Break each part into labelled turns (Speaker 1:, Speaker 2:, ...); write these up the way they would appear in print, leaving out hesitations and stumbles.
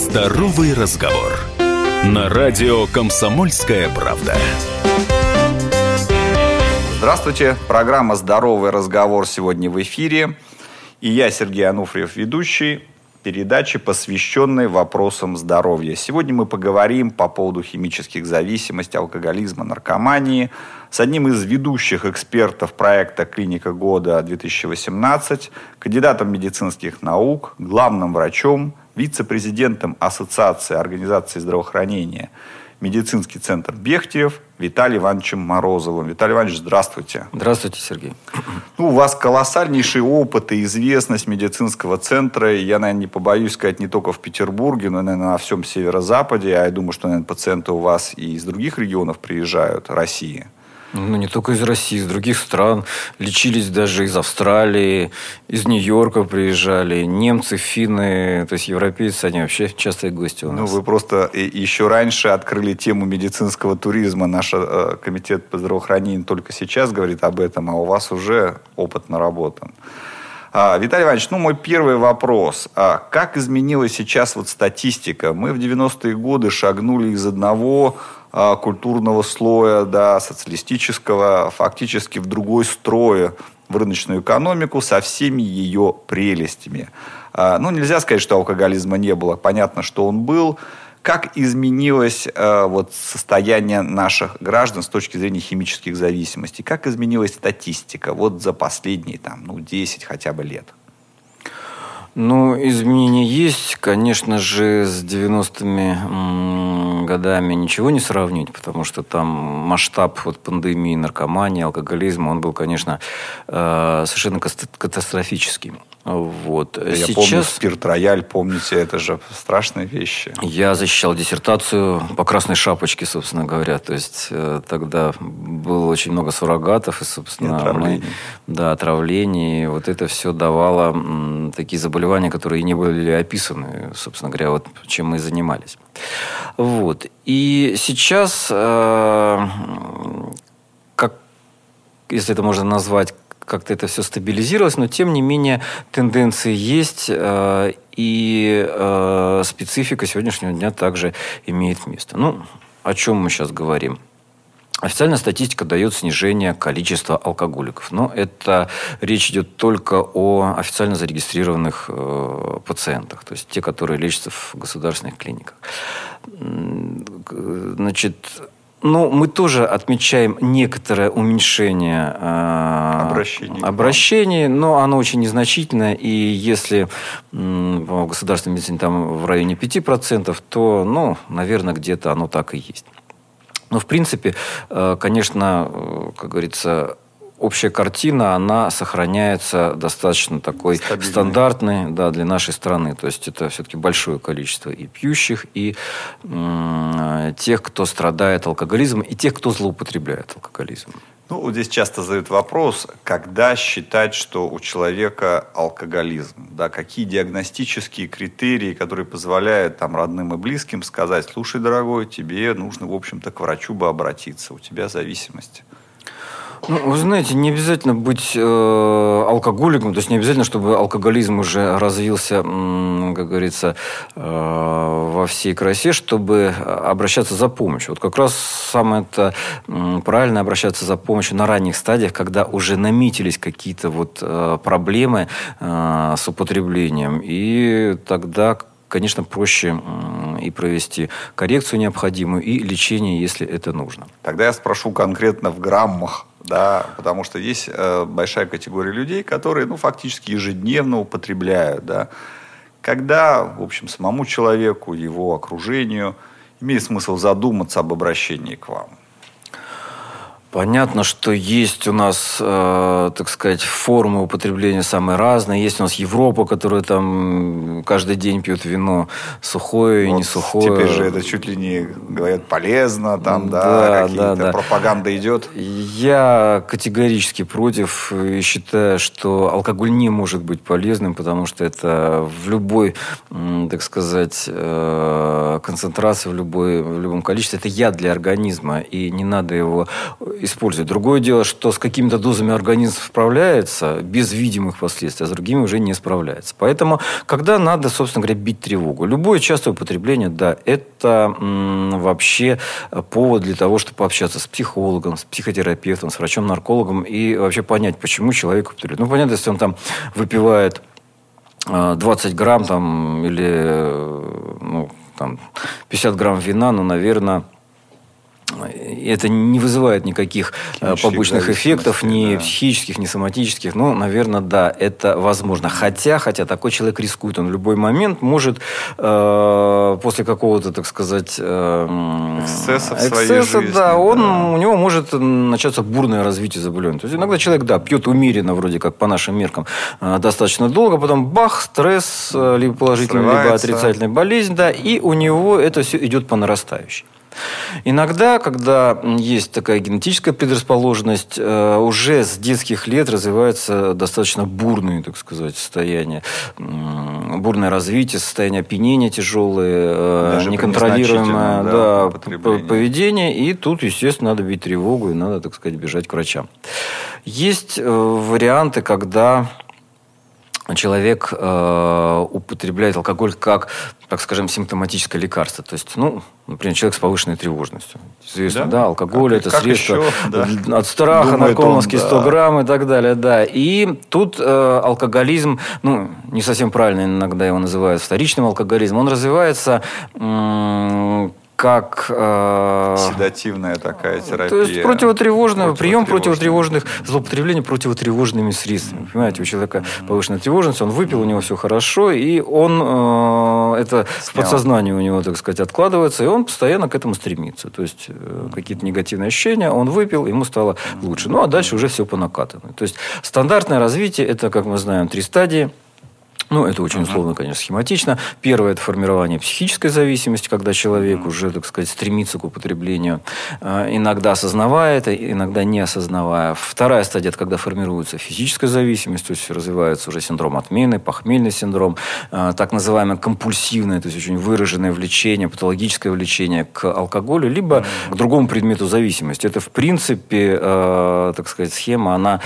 Speaker 1: Здоровый разговор. На радио «Комсомольская правда».
Speaker 2: Здравствуйте. Программа «Здоровый разговор» сегодня в эфире. И я, Сергей Ануфриев, ведущий передачи, посвященной вопросам здоровья. Сегодня мы поговорим по поводу химических зависимостей, алкоголизма, наркомании с одним из ведущих экспертов проекта «Клиника года-2018», кандидатом медицинских наук, главным врачом, вице-президентом Ассоциации организаций здравоохранения «Медицинский центр Бехтерев» Виталием Ивановичем Морозовым. Виталий Иванович, здравствуйте.
Speaker 3: Здравствуйте, Сергей.
Speaker 2: У вас колоссальнейший опыт и известность медицинского центра. Я, наверное, не побоюсь сказать, не только в Петербурге, но, наверное, на всем северо-западе. А я думаю, что, наверное, пациенты у вас и из других регионов приезжают России.
Speaker 3: Ну, не только из России, из других стран. Лечились даже из Австралии, из Нью-Йорка приезжали. Немцы, финны, то есть европейцы, они вообще частые гости у нас.
Speaker 2: Вы просто еще раньше открыли тему медицинского туризма. Наш комитет по здравоохранению только сейчас говорит об этом, а у вас уже опыт наработан. Виталий Иванович, мой первый вопрос. Как изменилась сейчас статистика? Мы в 90-е годы шагнули из одного культурного слоя, социалистического, фактически в другой строй, в рыночную экономику со всеми ее прелестями. Нельзя сказать, что алкоголизма не было. Понятно, что он был. Как изменилось состояние наших граждан с точки зрения химических зависимостей? Как изменилась статистика за последние 10 хотя бы лет?
Speaker 3: Изменения есть. Конечно же, с 90-ми годами ничего не сравнить, потому что там масштаб пандемии, наркомании, алкоголизма, он был, конечно, совершенно катастрофический.
Speaker 2: Я помню спирт-рояль, помните, это же страшные вещи.
Speaker 3: Я защищал диссертацию по красной шапочке, собственно говоря. То есть тогда было очень много суррогатов и, собственно, отравлений. Это все давало такие заболевания, которые не были описаны, собственно говоря, чем мы и занимались. И сейчас, если это можно назвать, как-то это все стабилизировалось, но тем не менее тенденции есть, и специфика сегодняшнего дня также имеет место. О чем мы сейчас говорим? Официальная статистика дает снижение количества алкоголиков. Но это речь идет только о официально зарегистрированных пациентах, то есть те, которые лечатся в государственных клиниках. Мы тоже отмечаем некоторое уменьшение обращений, но оно очень незначительное. И если в государственной медицине там в районе 5%, то, наверное, где-то оно так и есть. Но, в принципе, конечно, как говорится, общая картина, она сохраняется достаточно такой стандартной для нашей страны. То есть это все-таки большое количество и пьющих, и тех, кто страдает алкоголизмом, и тех, кто злоупотребляет алкоголизмом.
Speaker 2: Здесь часто задают вопрос, когда считать, что у человека алкоголизм. Какие диагностические критерии, которые позволяют родным и близким сказать: слушай, дорогой, тебе нужно, в общем-то, к врачу бы обратиться, у тебя зависимость.
Speaker 3: Вы знаете, не обязательно быть алкоголиком, то есть не обязательно, чтобы алкоголизм уже развился, как говорится, во всей красе, чтобы обращаться за помощью. Как раз самое правильно обращаться за помощью на ранних стадиях, когда уже наметились какие-то проблемы с употреблением, и тогда, конечно, проще и провести коррекцию необходимую, и лечение, если это нужно.
Speaker 2: Тогда я спрошу конкретно в граммах. Потому что есть большая категория людей, которые, фактически ежедневно употребляют. Когда, в общем, самому человеку, его окружению имеет смысл задуматься об обращении к вам?
Speaker 3: Понятно, что есть у нас, так сказать, формы употребления самые разные. Есть у нас Европа, которая там каждый день пьет вино сухое и не сухое.
Speaker 2: Теперь же это чуть ли не, говорят, полезно, какие-то пропаганда идет.
Speaker 3: Я категорически против и считаю, что алкоголь не может быть полезным, потому что это в любой, так сказать, концентрации, в любом количестве, это яд для организма, и не надо его использовать. Другое дело, что с какими-то дозами организм справляется без видимых последствий, а с другими уже не справляется. Поэтому, когда надо, собственно говоря, бить тревогу? Любое частое употребление, да, это вообще повод для того, чтобы пообщаться с психологом, с психотерапевтом, с врачом-наркологом и вообще понять, почему человек употребляет. Ну, понятно, если он там выпивает 20 грамм там, или 50 грамм вина, наверное, это не вызывает никаких побочных эффектов, ни психических, ни соматических. Наверное, да, это возможно. Хотя такой человек рискует. Он в любой момент может после какого-то, так сказать,
Speaker 2: эксцесса в своей жизни,
Speaker 3: у него может начаться бурное развитие заболевания. То есть иногда человек, пьет умеренно, вроде как по нашим меркам, достаточно долго, потом бах, стресс, либо положительный, либо отрицательная болезнь, и у него это все идет по нарастающей. Иногда, когда есть такая генетическая предрасположенность, уже с детских лет развивается достаточно бурное, так сказать, состояние, бурное развитие, состояние опьянения тяжелое, даже неконтролируемое поведение. И тут, естественно, надо бить тревогу и надо, так сказать, бежать к врачам. Есть варианты, когда человек употребляет алкоголь как, так скажем, симптоматическое лекарство. То есть, например, человек с повышенной тревожностью. Известно, алкоголь – это средство от страха, наркомовский 100 грамм и так далее. Да. И тут алкоголизм, не совсем правильно иногда его называют вторичным алкоголизмом, он развивается как
Speaker 2: седативная такая терапия.
Speaker 3: То есть противотревожный прием противотревожных, злоупотребление противотревожными средствами. Понимаете, у человека повышенная тревожность, он выпил, у него все хорошо, и он это в подсознании у него, так сказать, откладывается, и он постоянно к этому стремится. То есть какие-то негативные ощущения, он выпил, ему стало лучше. А дальше уже все по накатанной. То есть стандартное развитие, это, как мы знаем, 3 стадии. Это очень условно, конечно, схематично. Первое – это формирование психической зависимости, когда человек уже, так сказать, стремится к употреблению, иногда осознавая это, иногда не осознавая. Вторая стадия – это когда формируется физическая зависимость, то есть развивается уже синдром отмены, похмельный синдром, так называемое компульсивное, то есть очень выраженное влечение, патологическое влечение к алкоголю, либо к другому предмету зависимости. Это, в принципе, так сказать, схема, она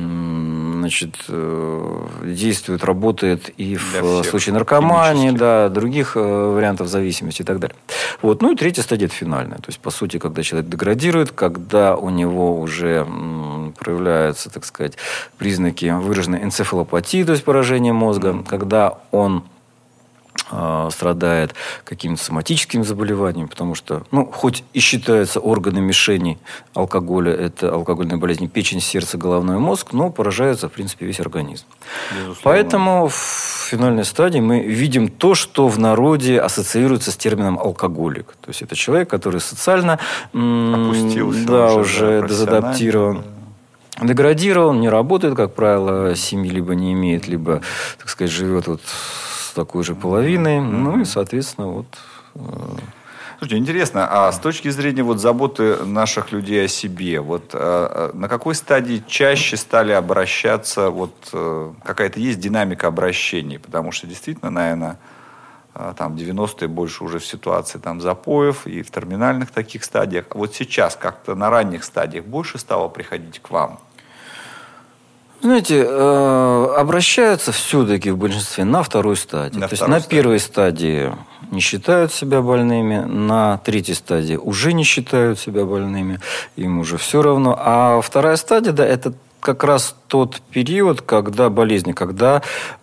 Speaker 3: действует, работает и в случае наркомании, других вариантов зависимости и так далее. И третья стадия – это финальная. То есть, по сути, когда человек деградирует, когда у него уже проявляются, так сказать, признаки выраженной энцефалопатии, то есть поражение мозга, когда он страдает какими-то соматическими заболеваниями, потому что, хоть и считаются органы мишени алкоголя, это алкогольные болезни печень, сердце, головной мозг, но поражается, в принципе, весь организм. Безусловно. Поэтому в финальной стадии мы видим то, что в народе ассоциируется с термином алкоголик. То есть это человек, который социально опустился, уже дезадаптирован. Деградирован, не работает, как правило, семьи либо не имеет, либо, так сказать, живет с такой же половиной. И, соответственно,
Speaker 2: Слушайте, интересно, а с точки зрения заботы наших людей о себе, на какой стадии чаще стали обращаться, какая-то есть динамика обращений? Потому что действительно, наверное, там 90-е больше уже в ситуации запоев и в терминальных таких стадиях. А сейчас как-то на ранних стадиях больше стало приходить к вам?
Speaker 3: Знаете, обращаются все-таки в большинстве на второй стадии. То есть на первой стадии не считают себя больными, на третьей стадии уже не считают себя больными, им уже все равно. А вторая стадия, это как раз тот период, когда болезни, когда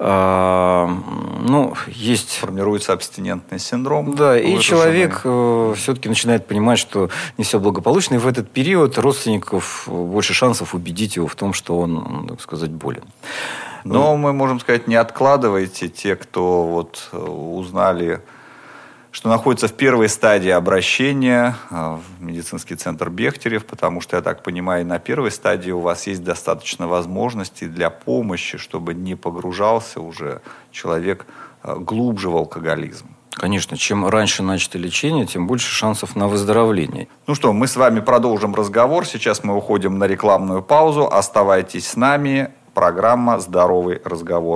Speaker 3: есть...
Speaker 2: Формируется абстинентный синдром.
Speaker 3: Да, и человек все-таки начинает понимать, что не все благополучно, и в этот период родственников больше шансов убедить его в том, что он, так сказать, болен.
Speaker 2: Но мы можем сказать, не откладывайте те, кто узнали, что находится в первой стадии обращения в медицинский центр Бехтерев, потому что, я так понимаю, на первой стадии у вас есть достаточно возможностей для помощи, чтобы не погружался уже человек глубже в алкоголизм.
Speaker 3: Конечно, чем раньше начато лечение, тем больше шансов на выздоровление.
Speaker 2: Мы с вами продолжим разговор. Сейчас мы уходим на рекламную паузу. Оставайтесь с нами. Программа «Здоровый разговор».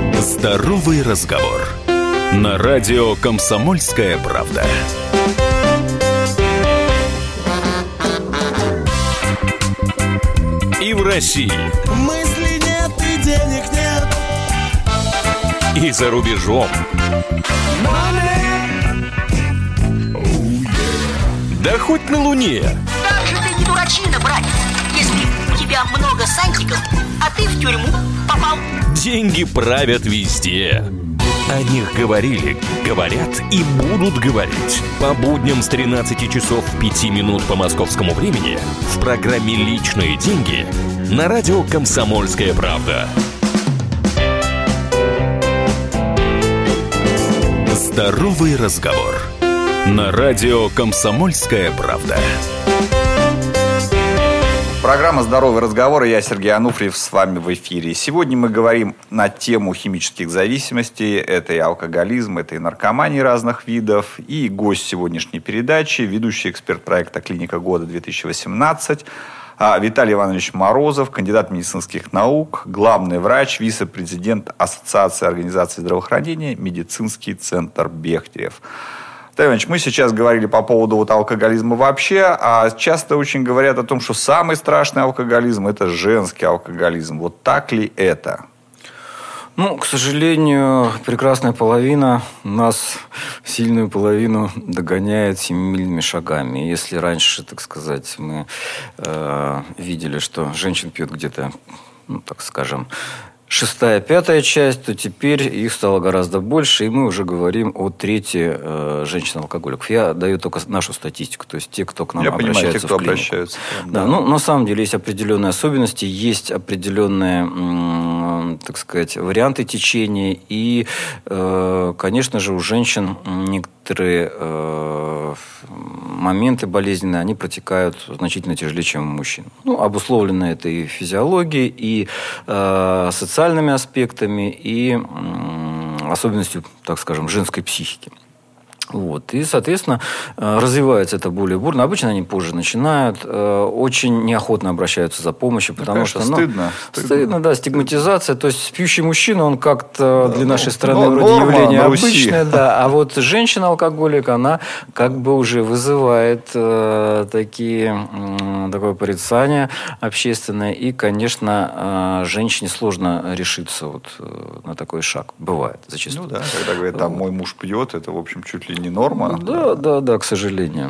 Speaker 1: Здоровый разговор. На радио «Комсомольская правда». И в России.
Speaker 4: Мысли нет и денег нет.
Speaker 1: И за рубежом. Да хоть на Луне.
Speaker 5: Как же ты не дурачина, братец, если у тебя много сантиков, а ты в тюрьму попал.
Speaker 1: Деньги правят везде. О них говорили, говорят и будут говорить. По будням с 13 часов 5 минут по московскому времени в программе «Личные деньги» на радио «Комсомольская правда». Здоровый разговор. На радио «Комсомольская правда».
Speaker 2: Программа «Здоровый разговор», и я, Сергей Ануфриев, с вами в эфире. Сегодня мы говорим на тему химических зависимостей. Это и алкоголизм, это и наркомания разных видов. И гость сегодняшней передачи, ведущий эксперт проекта «Клиника года-2018», Виталий Иванович Морозов, кандидат медицинских наук, главный врач, вице-президент Ассоциации организаций здравоохранения, медицинский центр Бехтерев. Виталий Иванович, мы сейчас говорили по поводу алкоголизма вообще, а часто очень говорят о том, что самый страшный алкоголизм – это женский алкоголизм. Вот так ли это?
Speaker 3: К сожалению, прекрасная половина нас, сильную половину, догоняет семимильными шагами. Если раньше, так сказать, мы видели, что женщин пьет где-то, так скажем, 6-5 часть, то теперь их стало гораздо больше, и мы уже говорим о трети женщин-алкоголиков. Я даю только нашу статистику, то есть те, кто к нам обращаются в клинику.
Speaker 2: Обращаются.
Speaker 3: Да, на самом деле есть определенные особенности, есть определенные, так сказать, варианты течения, и, конечно же, у женщин некоторые моменты болезненные, они протекают значительно тяжелее, чем у мужчин. Обусловлено это и физиологией, и социальными аспектами, и особенностью, так скажем, женской психики. И, соответственно, развивается это более бурно. Обычно они позже начинают, очень неохотно обращаются за помощью, потому что
Speaker 2: стыдно,
Speaker 3: да, стигматизация. То есть пьющий мужчина, он как-то для нашей страны вроде явление обычное, да, а вот женщина-алкоголик, она как бы уже вызывает такое порицание общественное, и, конечно, женщине сложно решиться на такой шаг. Бывает зачастую.
Speaker 2: Когда говорят, мой муж пьет, это, в общем, чуть ли не норма.
Speaker 3: Да, к сожалению.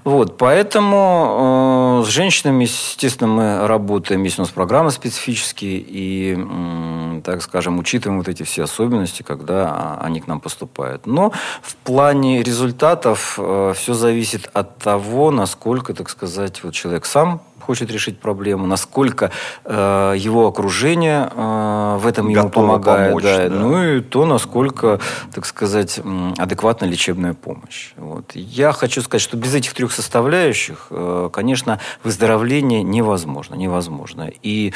Speaker 3: Поэтому с женщинами, естественно, мы работаем, есть у нас программы специфические, и, так скажем, учитываем эти все особенности, когда они к нам поступают. Но в плане результатов все зависит от того, насколько, так сказать, человек сам хочет решить проблему, насколько его окружение в этом ему помогает, помочь, да. И то, насколько, так сказать, адекватна лечебная помощь. Я хочу сказать, что без этих трех составляющих, конечно, выздоровление невозможно. И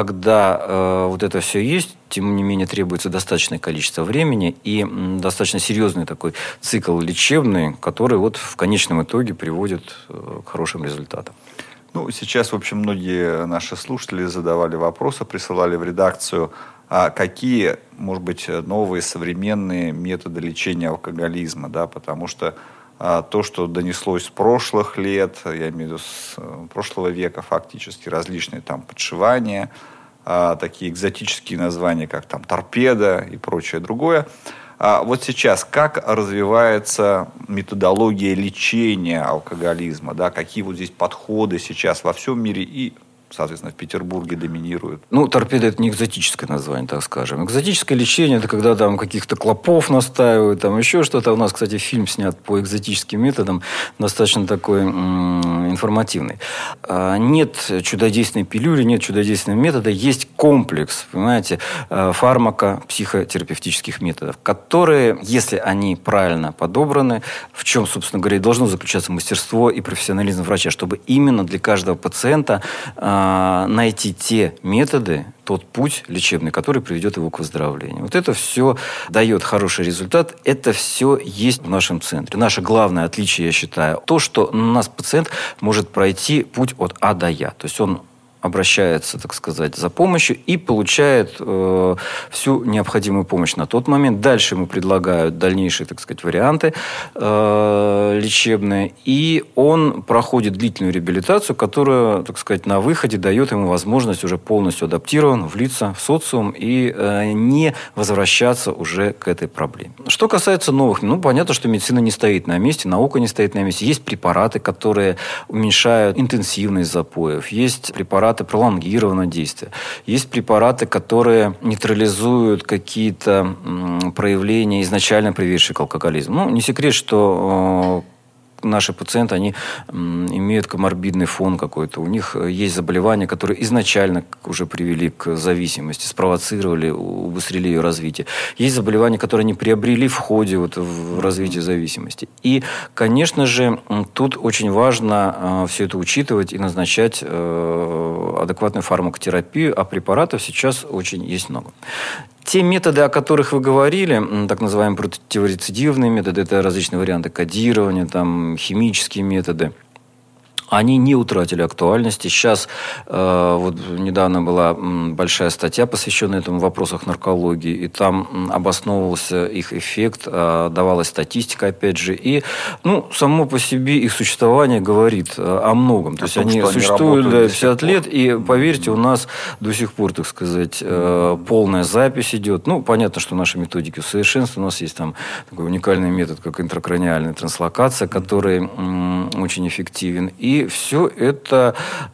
Speaker 3: когда это все есть, тем не менее, требуется достаточное количество времени и достаточно серьезный такой цикл лечебный, который в конечном итоге приводит к хорошим результатам.
Speaker 2: Сейчас, в общем, многие наши слушатели задавали вопросы, присылали в редакцию, какие, может быть, новые современные методы лечения алкоголизма, да, потому что то, что донеслось с прошлых лет, я имею в виду с прошлого века фактически, различные подшивания, такие экзотические названия, как торпеда и прочее другое. Сейчас как развивается методология лечения алкоголизма, да, какие здесь подходы сейчас во всем мире и, соответственно, в Петербурге доминируют?
Speaker 3: Торпеда – это не экзотическое название, так скажем. Экзотическое лечение – это когда каких-то клопов настаивают, еще что-то. У нас, кстати, фильм снят по экзотическим методам, достаточно такой информативный. Нет чудодейственной пилюли, нет чудодейственного метода. Есть комплекс, понимаете, фармако-психотерапевтических методов, которые, если они правильно подобраны, в чем, собственно говоря, должно заключаться мастерство и профессионализм врача, чтобы именно для каждого пациента найти те методы, тот путь лечебный, который приведет его к выздоровлению. Это все дает хороший результат. Это все есть в нашем центре. Наше главное отличие, я считаю, то, что у нас пациент может пройти путь от А до Я. То есть он обращается, так сказать, за помощью и получает всю необходимую помощь на тот момент. Дальше ему предлагают дальнейшие, так сказать, варианты лечебные. И он проходит длительную реабилитацию, которая, так сказать, на выходе дает ему возможность уже полностью адаптирован, влиться в социум и не возвращаться уже к этой проблеме. Что касается новых, понятно, что медицина не стоит на месте, наука не стоит на месте. Есть препараты, которые уменьшают интенсивность запоев. Есть препараты пролонгированного действия. Есть препараты, которые нейтрализуют какие-то проявления, изначально приведшие к алкоголизму. Не секрет, что наши пациенты, они имеют коморбидный фон какой-то. У них есть заболевания, которые изначально уже привели к зависимости, спровоцировали, убыстрили ее развитие. Есть заболевания, которые они приобрели в ходе в развитии зависимости. И, конечно же, тут очень важно все это учитывать и назначать адекватную фармакотерапию, а препаратов сейчас очень есть много. Те методы, о которых вы говорили, так называемые противорецидивные методы, это различные варианты кодирования, химические методы, они не утратили актуальности. Сейчас недавно была большая статья, посвященная этому вопросам наркологии, и там обосновывался их эффект, давалась статистика, опять же, и само по себе их существование говорит о многом. То есть они существуют 50 лет, и поверьте, у нас до сих пор, так сказать, полная запись идет. Понятно, что наши методики усовершенствуются. У нас есть такой уникальный метод, как интракраниальная транслокация, который очень эффективен. И все это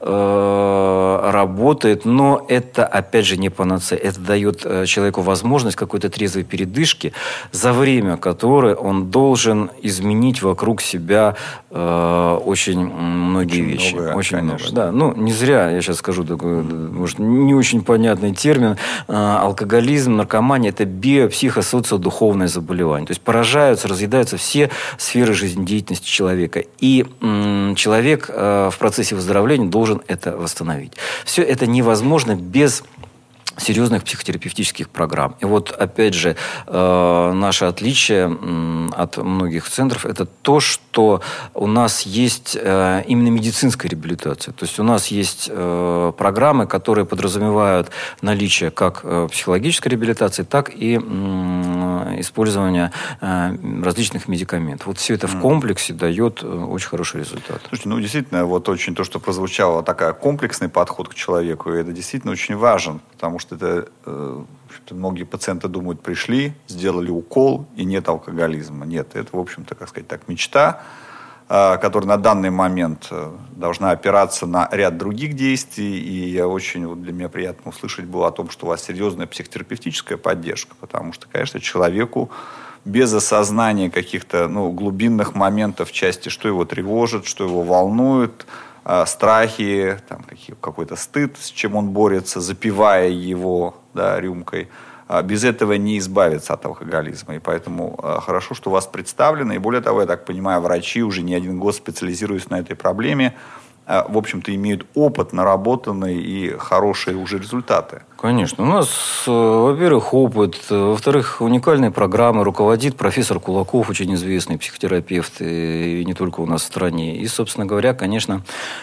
Speaker 3: работает, но это, опять же, не панацея. Это дает человеку возможность какой-то трезвой передышки, за время которой он должен изменить вокруг себя очень многие вещи. Очень много. Да. Не зря, я сейчас скажу такой, может, не очень понятный термин. Алкоголизм, наркомания – это биопсихосоциодуховное заболевание. То есть поражаются, разъедаются все сферы жизнедеятельности человека. И человек в процессе выздоровления должен это восстановить. Все это невозможно без серьезных психотерапевтических программ. И опять же, наше отличие от многих центров – это то, что у нас есть именно медицинская реабилитация. То есть у нас есть программы, которые подразумевают наличие как психологической реабилитации, так и использования различных медикаментов. Все это в комплексе дает очень хороший результат.
Speaker 2: Слушайте, действительно, очень то, что прозвучало, такой комплексный подход к человеку, и это действительно очень важен, потому что это многие пациенты думают, пришли, сделали укол, и нет алкоголизма. Нет, это, в общем-то, мечта, которая на данный момент должна опираться на ряд других действий. И для меня приятно услышать было о том, что у вас серьезная психотерапевтическая поддержка, потому что, конечно, человеку без осознания каких-то глубинных моментов в части, что его тревожит, что его волнует, страхи, какой-то стыд, с чем он борется, запивая его рюмкой. Без этого не избавиться от алкоголизма. И поэтому хорошо, что у вас представлено. И более того, я так понимаю, врачи уже не один год, специализируясь на этой проблеме, в общем-то, имеют опыт наработанный и хорошие уже результаты.
Speaker 3: Конечно. У нас, во-первых, опыт, во-вторых, уникальные программы руководит профессор Кулаков, очень известный психотерапевт, и не только у нас в стране. И, собственно говоря, конечно,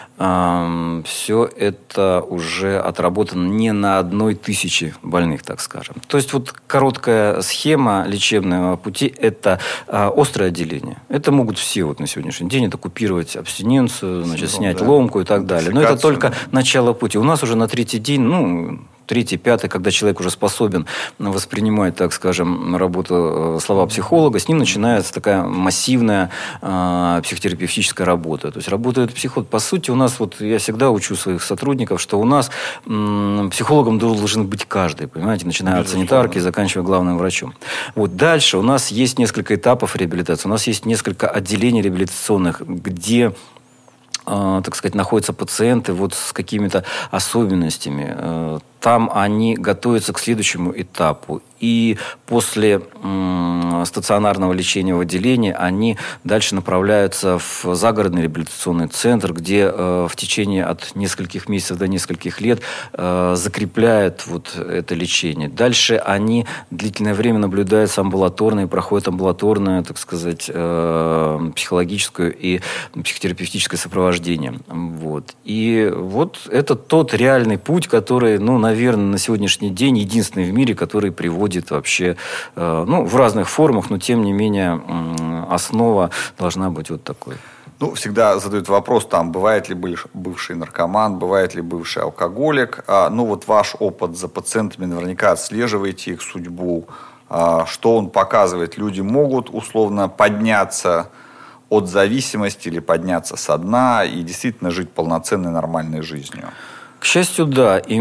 Speaker 3: все это уже отработано не на 1000 больных, так скажем. То есть короткая схема лечебного пути – это острое отделение. Это могут все на сегодняшний день. Это купировать абстиненцию, снять ломку и так далее. Но это только начало пути. У нас уже на 3-й день, 3-й, 5-й, когда человек уже способен воспринимать, так скажем, слова психолога, с ним начинается такая массивная психотерапевтическая работа. То есть работает психолог. По сути, у нас, я всегда учу своих сотрудников, что у нас психологом должен быть каждый, понимаете, начиная от санитарки и заканчивая главным врачом. Дальше у нас есть несколько этапов реабилитации, у нас есть несколько отделений реабилитационных, где так сказать, находятся пациенты с какими-то особенностями. Там они готовятся к следующему этапу. и после стационарного лечения в отделении они дальше направляются в загородный реабилитационный центр, где в течение от нескольких месяцев до нескольких лет закрепляют вот это лечение. Дальше они длительное время наблюдаются амбулаторно и проходят амбулаторное, так сказать, психологическое и психотерапевтическое сопровождение. Вот. И вот это тот реальный путь, который, наверное, на сегодняшний день единственный в мире, который приводит вообще, в разных формах, но тем не менее основа должна быть вот такой.
Speaker 2: Всегда задают вопрос, бывает ли бывший наркоман, бывает ли бывший алкоголик. Вот ваш опыт за пациентами, наверняка отслеживаете их судьбу. Что он показывает? Люди могут условно подняться от зависимости или подняться со дна и действительно жить полноценной нормальной жизнью?
Speaker 3: К счастью, да. И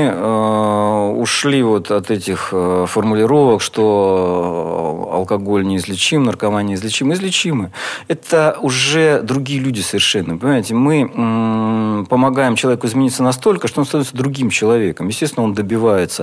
Speaker 3: мы ушли вот от этих формулировок, что алкоголь неизлечим, наркомания неизлечима. Излечимы. Это уже другие люди совершенно. Понимаете, мы помогаем человеку измениться настолько, что он становится другим человеком. Естественно, он добивается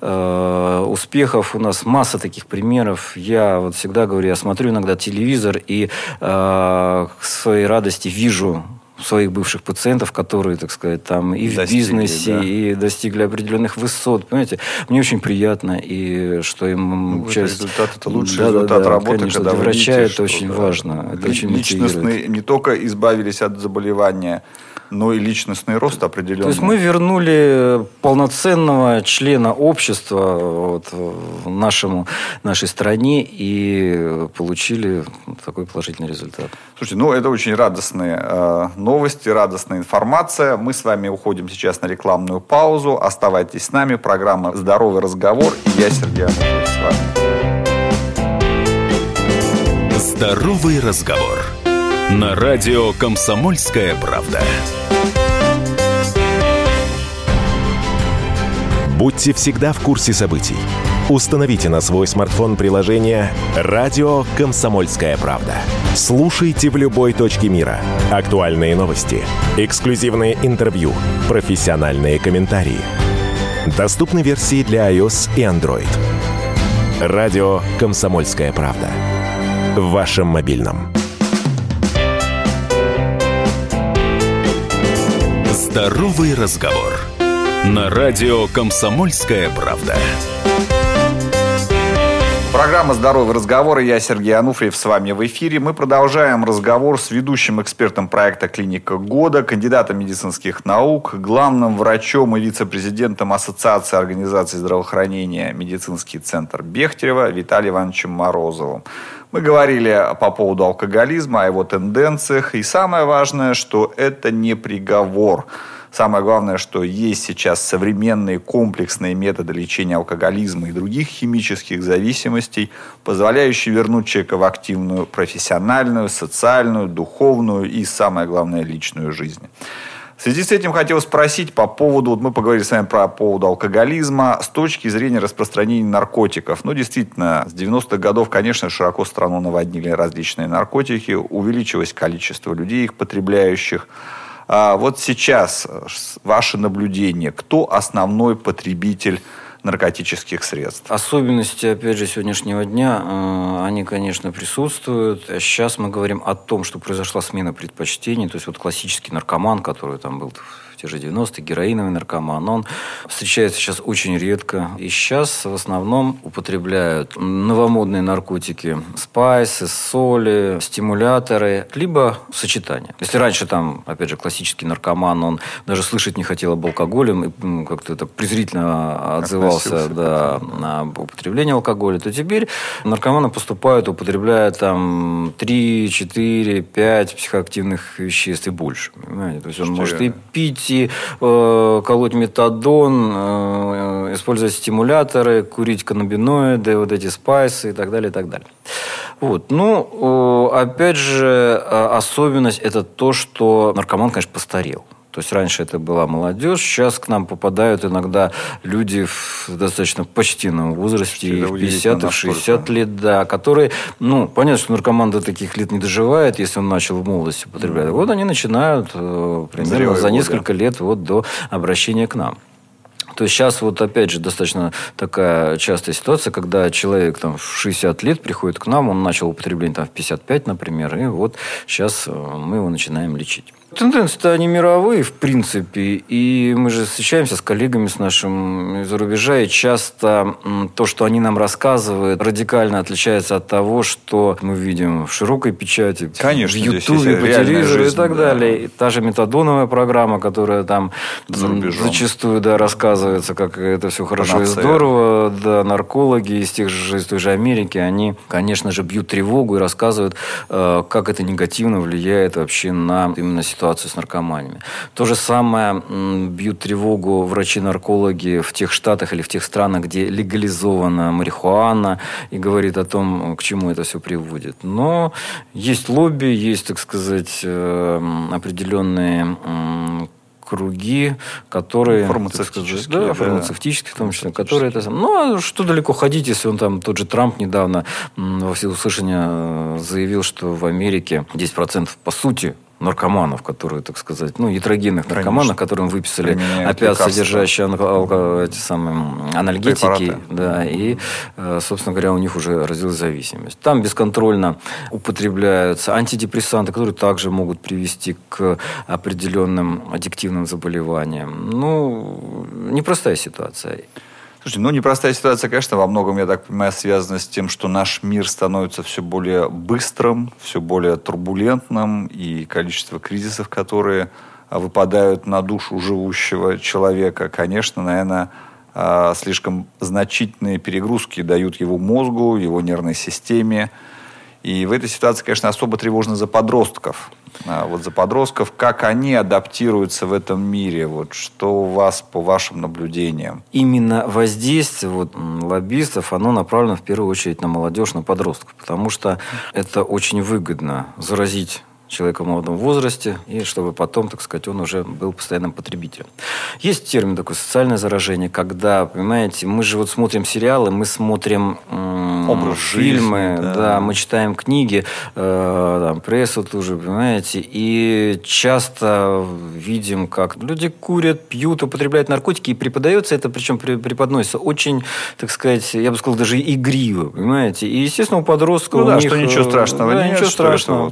Speaker 3: успехов. У нас масса таких примеров. Я вот всегда говорю, я смотрю иногда телевизор и к своей радости вижу своих бывших пациентов, которые, так сказать, там и в бизнесе, да, и достигли определенных высот. Понимаете, мне очень приятно, и что им часть...
Speaker 2: Результат, это лучший результат работы,
Speaker 3: конечно,
Speaker 2: когда
Speaker 3: для
Speaker 2: вы
Speaker 3: врача
Speaker 2: видите,
Speaker 3: это очень важно. Это очень
Speaker 2: личностные не только избавились от заболевания, но и личностный рост определенный.
Speaker 3: То есть мы вернули полноценного члена общества в нашей стране и получили такой положительный результат.
Speaker 2: Слушайте, это очень радостные новости, радостная информация. Мы с вами уходим сейчас на рекламную паузу. Оставайтесь с нами. Программа «Здоровый разговор». И я, Сергей Ануфриев, с вами.
Speaker 1: «Здоровый разговор» на радио «Комсомольская правда».
Speaker 6: Будьте всегда в курсе событий. Установите на свой смартфон приложение «Радио Комсомольская правда». Слушайте в любой точке мира. Актуальные новости, эксклюзивные интервью, профессиональные комментарии. Доступны версии для iOS и Android. «Радио Комсомольская правда». В вашем мобильном.
Speaker 1: «Здоровый разговор» на радио «Комсомольская правда».
Speaker 2: Программа «Здоровый разговор». Я, Сергей Ануфриев, с вами в эфире. Мы продолжаем разговор с ведущим экспертом проекта «Клиника года», кандидатом медицинских наук, главным врачом и вице-президентом Ассоциации организаций здравоохранения «Медицинский центр Бехтерева» Виталием Ивановичем Морозовым. Мы говорили по поводу алкоголизма, о его тенденциях. И самое важное, что это не приговор. Самое главное, что есть сейчас современные комплексные методы лечения алкоголизма и других химических зависимостей, позволяющие вернуть человека в активную профессиональную, социальную, духовную и, самое главное, личную жизнь. В связи с этим хотел спросить по поводу, мы поговорили с вами по поводу алкоголизма, с точки зрения распространения наркотиков. Действительно, с 90-х годов, конечно, широко страну наводнили различные наркотики, увеличилось количество людей, их потребляющих. Вот сейчас ваше наблюдение, кто основной потребитель наркотических средств?
Speaker 3: Особенности, опять же, сегодняшнего дня, они, конечно, присутствуют. Сейчас мы говорим о том, что произошла смена предпочтений. То есть вот классический наркоман, который там был в те же 90-е, героиновый наркоман, он встречается сейчас очень редко. И сейчас в основном употребляют новомодные наркотики, спайсы, соли, стимуляторы, либо сочетания. Если раньше там, опять же, классический наркоман, он даже слышать не хотел об алкоголе, и как-то так презрительно отзывался на употребление алкоголя, то теперь наркоманы поступают, употребляя там 3, 4, 5 психоактивных веществ и больше. Понимаете? То есть он может и пить, и колоть метадон, использовать стимуляторы, курить каннабиноиды, вот эти спайсы и так далее, и так далее. Вот. Опять же, особенность – это то, что наркоман, конечно, постарел. То есть раньше это была молодежь, сейчас к нам попадают иногда люди в достаточно почтенном возрасте, и в 50, и в 60 лет, да, которые, понятно, что наркоман до таких лет не доживает, если он начал в молодости употреблять. Вот они начинают примерно за несколько лет до обращения к нам. То есть сейчас вот опять же достаточно такая частая ситуация, когда человек там в 60 лет приходит к нам, он начал употребление там в 55, например, и вот сейчас мы его начинаем лечить. Тенденции-то они мировые, в принципе, и мы же встречаемся с коллегами с нашим из-за рубежа, и часто то, что они нам рассказывают, радикально отличается от того, что мы видим в широкой печати,
Speaker 2: конечно,
Speaker 3: в Ютубе, по телевизору и так далее. И та же метадоновая программа, которая там зачастую рассказывается, как это все хорошо и здорово, наркологи из той же Америки, они, конечно же, бьют тревогу и рассказывают, как это негативно влияет вообще на именно ситуацию с наркоманиями. То же самое бьют тревогу врачи-наркологи в тех штатах или в тех странах, где легализована марихуана, и говорит о том, к чему это все приводит. Но есть лобби, есть, так сказать, определенные круги, которые...
Speaker 2: Фармацевтические.
Speaker 3: Фармацевтические в том числе. Которые это... Ну, а что далеко ходить, если он там, тот же Трамп недавно во всеуслышание заявил, что в Америке 10% по сути наркоманов, которые, так сказать, ятрогенных наркоманов, которым выписали опять содержащие эти самые анальгетики, и, собственно говоря, у них уже развилась зависимость. Там бесконтрольно употребляются антидепрессанты, которые также могут привести к определенным аддиктивным заболеваниям. Непростая ситуация.
Speaker 2: Слушайте, непростая ситуация, конечно, во многом, я так понимаю, связана с тем, что наш мир становится все более быстрым, все более турбулентным, и количество кризисов, которые выпадают на душу живущего человека, конечно, наверное, слишком значительные перегрузки дают его мозгу, его нервной системе. И в этой ситуации, конечно, особо тревожно за подростков. За подростков, как они адаптируются в этом мире? Что у вас по вашим наблюдениям?
Speaker 3: Именно воздействие лоббистов, оно направлено в первую очередь на молодежь, на подростков. Потому что это очень выгодно заразить человека в молодом возрасте, и чтобы потом, так сказать, он уже был постоянным потребителем. Есть термин такой социальное заражение, когда, понимаете, мы же смотрим сериалы, мы смотрим фильмы, жизни, мы читаем книги, прессу тоже, понимаете, и часто видим, как люди курят, пьют, употребляют наркотики, и преподается это, причем преподносится очень, так сказать, я бы сказал, даже игриво, понимаете, и, естественно, у подростков у них...
Speaker 2: что ничего страшного нет,
Speaker 3: ничего страшного.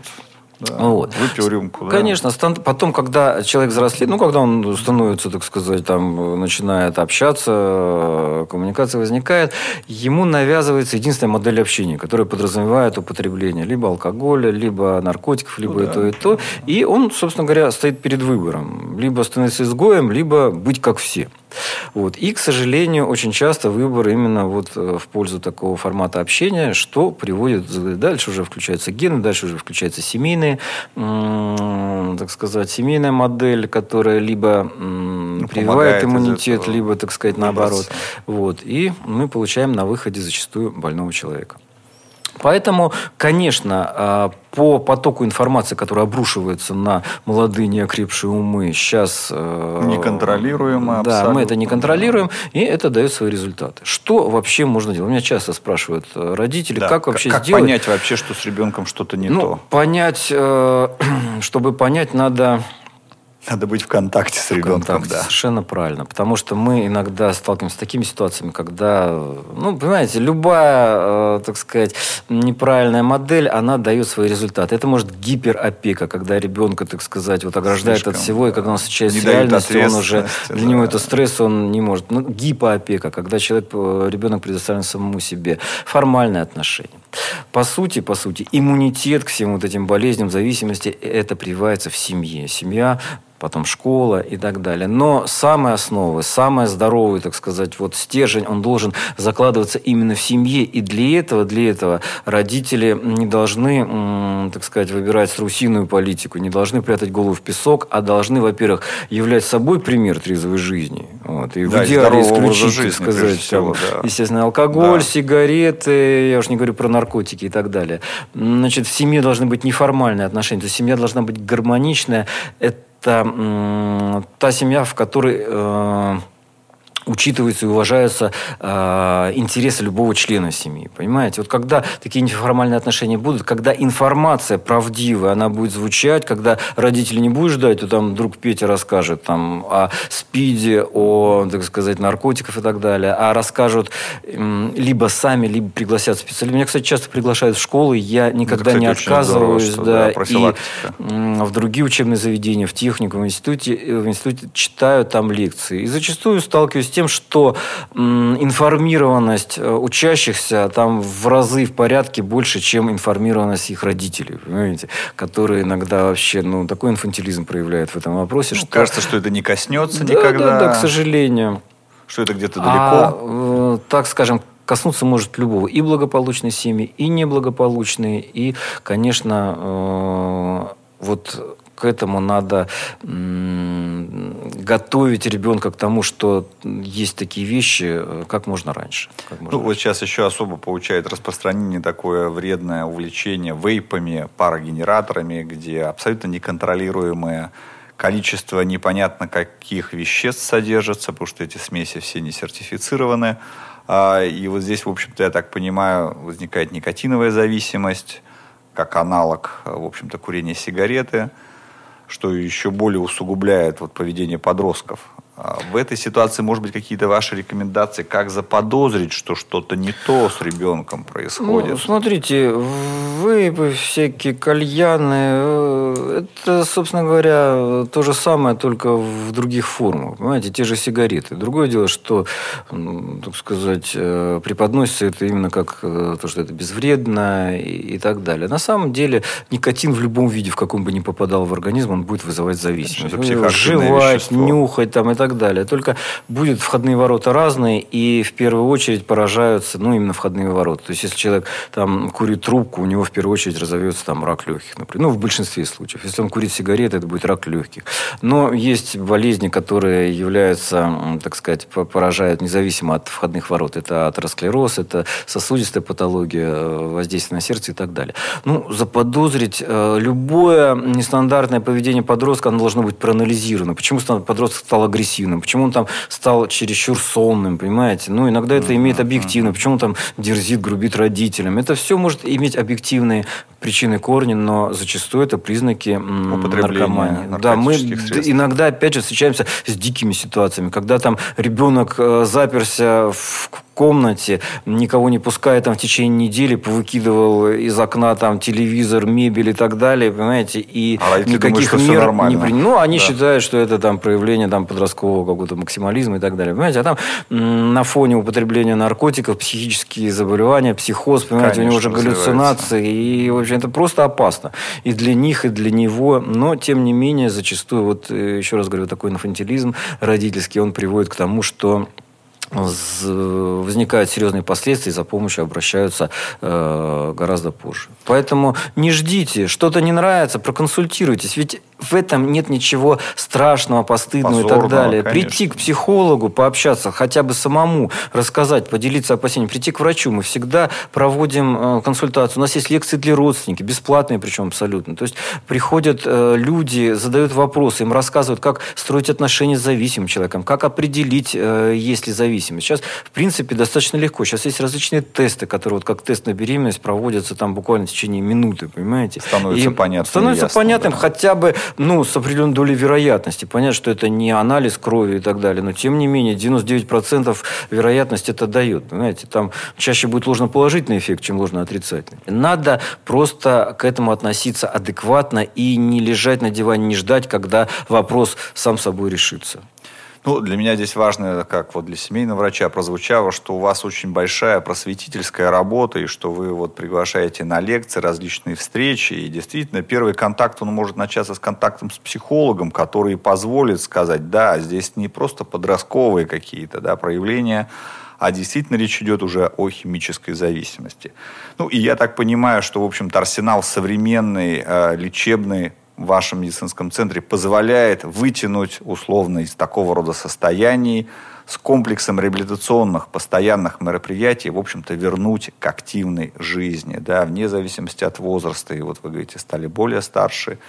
Speaker 2: Выпил рюмку.
Speaker 3: Конечно, потом, когда человек взрослеет, когда он становится, так сказать, начинает общаться, коммуникация возникает, ему навязывается единственная модель общения, которая подразумевает употребление либо алкоголя, либо наркотиков, либо и то, и то. И он, собственно говоря, стоит перед выбором. Либо становиться изгоем, либо быть как все. И, к сожалению, очень часто выбор именно в пользу такого формата общения, что приводит... Дальше уже включаются гены, дальше уже включаются семейные, так сказать, семейная модель, которая либо прививает иммунитет, либо, так сказать, наоборот. И мы получаем на выходе зачастую больного человека. Поэтому, конечно, по потоку информации, которая обрушивается на молодые неокрепшие умы, сейчас...
Speaker 2: Неконтролируемо абсолютно.
Speaker 3: Да, мы это не контролируем, и это дает свои результаты. Что вообще можно делать? Меня часто спрашивают родители, как вообще сделать...
Speaker 2: Как понять вообще, что с ребенком что-то не то?
Speaker 3: Чтобы понять, надо...
Speaker 2: Надо быть в контакте с ребенком,
Speaker 3: Совершенно правильно. Потому что мы иногда сталкиваемся с такими ситуациями, когда, понимаете, любая, так сказать, неправильная модель, она дает свои результаты. Это может гиперопека, когда ребенка, так сказать, ограждает от всего, и когда он встречается с реальностью, он уже, для него это стресс, он не может. Гипоопека, когда ребенок предоставлен самому себе. Формальные отношения. По сути, иммунитет к всем этим болезням, зависимости, это прививается в семье. Семья, потом школа и так далее. Но самая основа, самый здоровый, так сказать, стержень, он должен закладываться именно в семье. И для этого родители не должны, так сказать, выбирать страусиную политику, не должны прятать голову в песок, а должны, во-первых, являть собой пример трезвой жизни. И в идеале исключить, так сказать, естественно, алкоголь, сигареты, я уж не говорю про наркотики и так далее. Значит, в семье должны быть неформальные отношения, то есть семья должна быть гармоничная. Это та семья, в которой учитываются и уважаются интересы любого члена семьи. Понимаете? Вот когда такие неформальные отношения будут, когда информация правдивая, она будет звучать, когда родители не будут ждать, то там друг Петя расскажет там, о СПИДе, о, так сказать, наркотиках и так далее, а расскажут либо сами, либо пригласят специалистов. Меня, кстати, часто приглашают в школы, я никогда не отказываюсь.
Speaker 2: Здорово,
Speaker 3: и в другие учебные заведения, в технику, в институте читаю там лекции. И зачастую сталкиваюсь с тем, что информированность учащихся там в разы, в порядке больше, чем информированность их родителей, понимаете, которые иногда вообще такой инфантилизм проявляют в этом вопросе. Что...
Speaker 2: Кажется, что это не коснется никогда.
Speaker 3: Да, к сожалению.
Speaker 2: Что это где-то далеко.
Speaker 3: Так скажем, коснуться может любого. И благополучные семьи, и неблагополучные. И, конечно, вот к этому надо готовить ребенка к тому, что есть такие вещи, как можно раньше.
Speaker 2: Вот сейчас еще особо получает распространение такое вредное увлечение вейпами, парогенераторами, где абсолютно неконтролируемое количество непонятно каких веществ содержится, потому что эти смеси все не сертифицированы. И вот здесь, в общем-то, я так понимаю, возникает никотиновая зависимость, как аналог, в общем-то, курения сигареты, что еще более усугубляет поведение подростков. В этой ситуации, может быть, какие-то ваши рекомендации, как заподозрить, что что-то не то с ребенком происходит?
Speaker 3: Смотрите, вейпы, всякие кальяны, это, собственно говоря, то же самое, только в других формах. Понимаете, те же сигареты. Другое дело, что, так сказать, преподносится это именно как то, что это безвредно и так далее. На самом деле, никотин в любом виде, в каком бы ни попадал в организм, он будет вызывать зависимость. Жевать, нюхать там, и так далее. Только будут входные ворота разные, и в первую очередь поражаются, именно входные ворота. То есть, если человек там курит трубку, у него в первую очередь разовьется там рак легких, например. В большинстве случаев. Если он курит сигареты, это будет рак легких. Но есть болезни, которые являются, так сказать, поражают независимо от входных ворот. Это атеросклероз, это сосудистая патология, воздействие на сердце и так далее. Заподозрить любое нестандартное поведение подростка, оно должно быть проанализировано. Почему подросток стал агрессивным? Почему он там стал чересчур сонным, понимаете? Иногда это имеет объективно. Почему он там дерзит, грубит родителям? Это все может иметь объективные причины, корни, но зачастую это признаки наркомании. Да, мы иногда, опять же, встречаемся с дикими ситуациями, когда там ребенок заперся в комнате, никого не пуская там в течение недели, повыкидывал из окна там телевизор, мебель и так далее, понимаете, и никаких мер не принял. Они считают, что это там проявление там подросткового какого-то максимализма и так далее, понимаете, а там на фоне употребления наркотиков психические заболевания, психоз, понимаете, конечно, у него уже галлюцинации, и, в общем, это просто опасно и для них, и для него, но, тем не менее, зачастую, еще раз говорю, такой инфантилизм родительский, он приводит к тому, что возникают серьезные последствия, и за помощью обращаются гораздо позже. Поэтому не ждите, что-то не нравится, проконсультируйтесь. Ведь в этом нет ничего страшного, постыдного и так далее. Конечно. Прийти к психологу, пообщаться, хотя бы самому, рассказать, поделиться опасениями, прийти к врачу. Мы всегда проводим консультацию. У нас есть лекции для родственников, бесплатные причем абсолютно. То есть приходят люди, задают вопросы, им рассказывают, как строить отношения с зависимым человеком, как определить, есть ли зависимость. Сейчас, в принципе, достаточно легко. Сейчас есть различные тесты, которые, как тест на беременность, проводятся там буквально в течение минуты, понимаете?
Speaker 2: Становится
Speaker 3: понятным, да. Хотя бы с определенной долей вероятности. Понятно, что это не анализ крови и так далее, но, тем не менее, 99% вероятность это дает. Понимаете? Там чаще будет ложноположительный эффект, чем ложноотрицательный. Надо просто к этому относиться адекватно и не лежать на диване, не ждать, когда вопрос сам собой решится.
Speaker 2: Для меня здесь важно, как для семейного врача прозвучало, что у вас очень большая просветительская работа, и что вы приглашаете на лекции, различные встречи. И действительно, первый контакт, он может начаться с контактом с психологом, который позволит сказать, да, здесь не просто подростковые какие-то проявления, а действительно речь идет уже о химической зависимости. И я так понимаю, что, в общем-то, арсенал современный, лечебный, в вашем медицинском центре позволяет вытянуть условно из такого рода состояний с комплексом реабилитационных постоянных мероприятий, в общем-то, вернуть к активной жизни, вне зависимости от возраста. И вы говорите, стали более старше,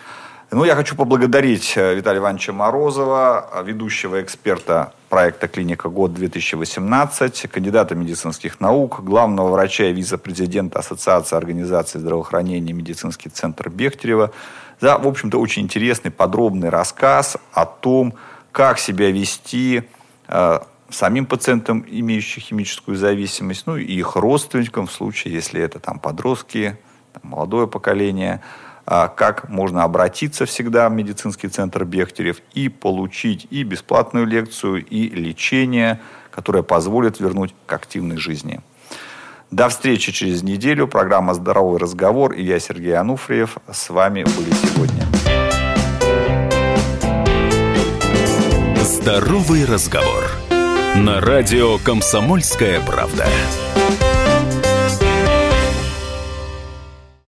Speaker 2: Ну, я хочу поблагодарить Виталия Ивановича Морозова, ведущего эксперта проекта «Клиника ГОД-2018», кандидата медицинских наук, главного врача и вице-президента Ассоциации организаций здравоохранения «Медицинский центр Бехтерева» за, в общем-то, очень интересный, подробный рассказ о том, как себя вести самим пациентам, имеющим химическую зависимость, ну и их родственникам, в случае, если это там подростки, молодое поколение, как можно обратиться всегда в медицинский центр Бехтерев и получить и бесплатную лекцию, и лечение, которое позволит вернуть к активной жизни. До встречи через неделю. Программа «Здоровый разговор» и я, Сергей Ануфриев, с вами были сегодня.
Speaker 1: «Здоровый разговор» на радио «Комсомольская правда».